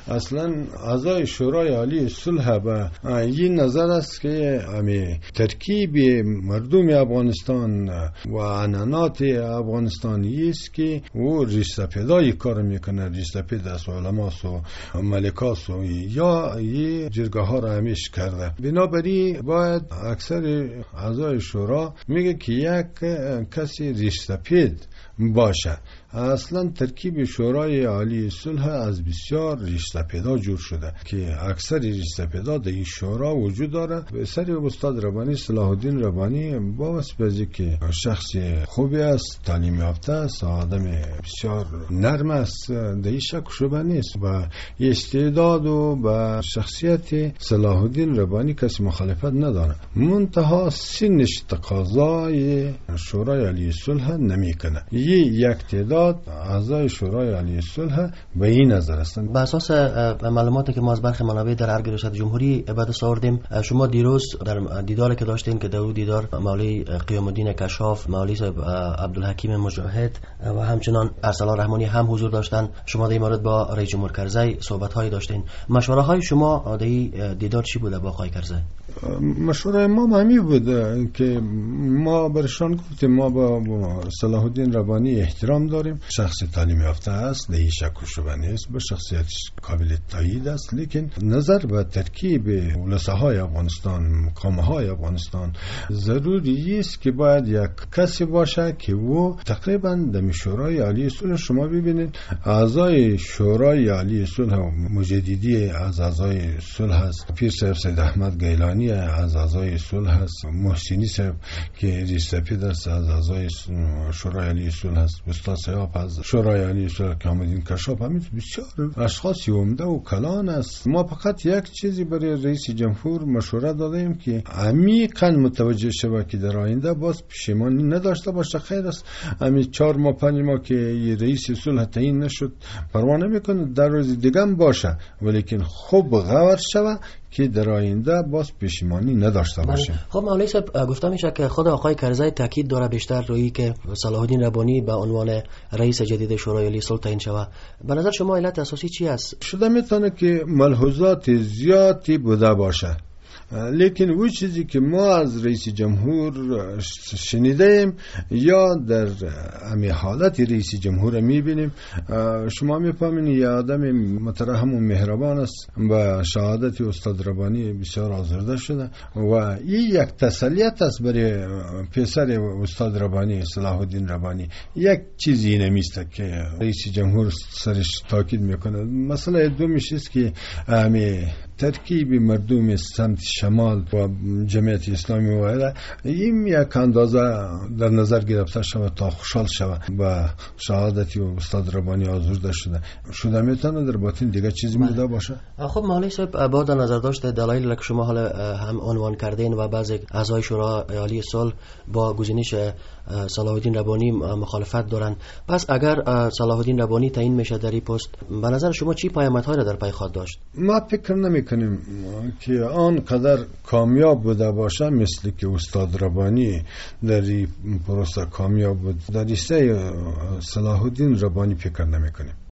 اصلا اعضای شورای عالی صلح به این نظر است که ترکیب مردم افغانستان و عنعنات افغانستانی است که او ریش سپیدای کار میکنه، ریش سپید است و علماس و ملکاس و یا یه جرگه ها را همیش کرده. بنابراین باید اکثر اعضای شورا میگه که یک کسی ریش سپید باشه. اصلا ترکیب شورای عالی صلح از بسیار ریش سپیدا جور شده که اکثر ریش سپیدا در این شورا وجود داره. به سر استاد ربانی صلاح الدین ربانی با واسطه که شخص خوبی است، تعلیم یافته است، آدم بسیار نرم است، در این شک و شبهه نیست و استعداد و با شخصیت صلاح الدین ربانی کسی مخالفت نداره. منتها سنش تقاضای شورای عالی صلح نمیکنه. یک تعداد اعضای شورای عالی صلح به این نظر هستند. به اساس معلوماتی که ما از برخی منابع در ارگ ریاست جمهوری به دست آوردیم، شما دیروز در دیداری که داشتین که در اون دیدار مولوی قیام الدین کشاف، مولوی عبدالحکیم مجاهد و همچنان ارسلان رحمانی هم حضور داشتن، شما در این مورد با رئیس جمهور کرزی صحبت هایی داشتین. مشوره های شما در این دیدار چی بوده با آقای کرزی؟ مشوره ما همین بود که ما برشان گفتیم ما با صلاح الدین ربانی احترام داریم. شخص تعلیم یافته است، در شک و شبهه نیست، به شخصیتش قابل تایید است، لیکن نظر به ترکیب ولسهای افغانستان، مقامهای افغانستان ضروری است که باید یک کسی باشه که او تقریبا در شورای عالی صلح، شما ببینید اعضای شورای عالی صلح مجددی از اعضای صلح است، پیر صاحب سید احمد گیلانی از اعضای صلح است، محسنی صاحب که رئیس سپید است از اعضای شورای عالی صلح است، استاد صاحب از شورای عالی صلح قیام الدین کشاف، همین بسیار اشخاص عمده و کلان است. ما فقط یک چیزی برای رئیس جمهور مشوره دادیم که عمیقاً متوجه شود که در آینده باز پشیمانی نداشته باشه. خیر است، همین 4 ماه 5 ماه که رئیس صلح تعیین نشد پروا نمیکنه، در روز دیگه هم باشه، ولیکن خوب غور شود که در آینده باز پشیمانی نداشته باشه. خب مولوی صاحب، گفته میشه که خود آقای کرزی تاکید داره بیشتر روی که صلاح الدین ربانی به عنوان رئیس جدید شورای عالی صلح تعیین شود. به نظر شما علت اساسی چی است؟ شده میتونه که ملحوظات زیادی بوده باشه، لیکن اون چیزی که ما از رئیس جمهور شنیدیم یا در امی حالت رئیس جمهور میبینیم، شما میفهمین یه آدم مترحم و مهربان است و شهادت استاد ربانی بسیار آزرده شده و این یک تسلیت است برای پسر استاد ربانی صلاح الدین ربانی. یک چیزی نمیسته که رئیس جمهور سرش تاکید میکنه. مثلا دومیش است که ترکیب مردم سمت شمال و جمعیت اسلامی و این یک اندازه در نظر گرفته شود تا خوشحال شود و شهادتی و استاد ربانی آزرده شده میتونه در باطن دیگه چیزی بوده باشه. خب مولوی صاحب، با در نظر داشته دلایلی که شما حالا هم عنوان کردین و بعضی اعضای شورای عالی صلح با گزینش صلاح الدین ربانی مخالفت دارن، پس اگر صلاح الدین ربانی تعیین میشه در این پست، به نظر شما چی پیامدهایی را در پی خواهد داشت؟ ما فکر نمیکنیم که آنقدر کامیاب بوده باشه مثل که استاد ربانی در این پروسه کامیاب بود. در لیسته صلاح الدین ربانی فکر نمیکنیم.